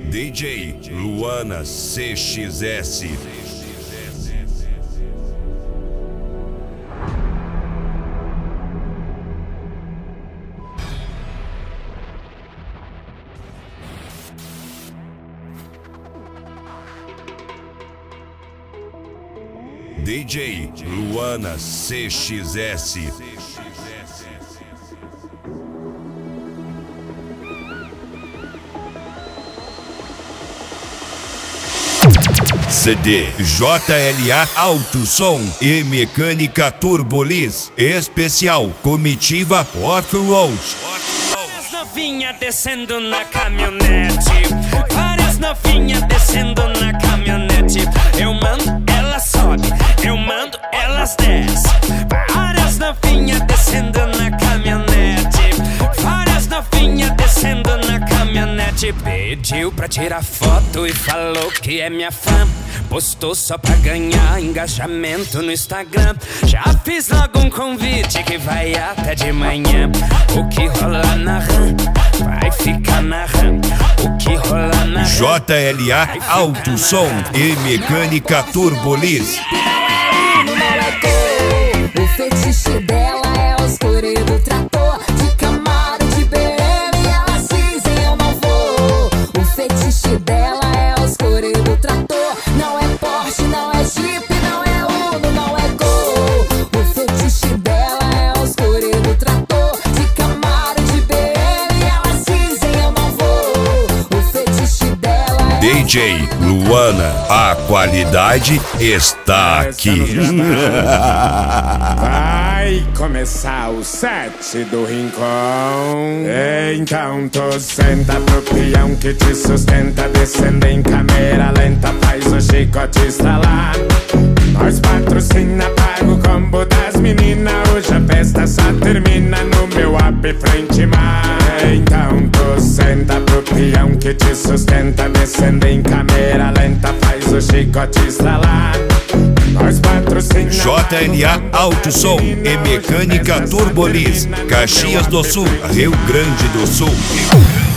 DJ Luana CXS. DJ Luana CXS. CD JLA Alto Som e Mecânica Turbolis. Especial Comitiva Off-Road. Várias novinhas descendo na caminhonete. Várias novinhas descendo na caminhonete. Eu mando, ela sobe. Eu mando, elas descem. Várias novinhas descendo na caminhonete. Várias novinhas descendo na caminhonete. Pediu pra tirar foto e falou que é minha fã. Postou só pra ganhar engajamento no Instagram. Já fiz logo um convite que vai até de manhã. O que rola na RAM vai ficar na RAM. O que rola na JLA Alto Som e Mecânica Turbolis. O fetiche dela é os core do trator. De Camaro, de BM, ela dizem eu não vou. O fetiche dela é os core do trator. Não é Porsche, não é Jeep, não é Uno, não é Gol. O fetiche dela é os core do trator. De Camaro, de BM, ela dizem eu não vou. O fetiche dela é DJ Luana, a qualidade está aqui. Vai começar o set do Rincon. Então tu senta pro peão que te sustenta. Descendo em câmera lenta, faz o chicote estralar. Nós patrocina, paga o combo das meninas. Hoje a festa só termina no meu app frente mar. Então tu senta pro peão que te sustenta. Descendo em câmera lenta, faz o chicote estralar. Nós patrocina JLA Alto Som e Mecânica Turbolis. Caxias do Sul, Rio Grande do Sul.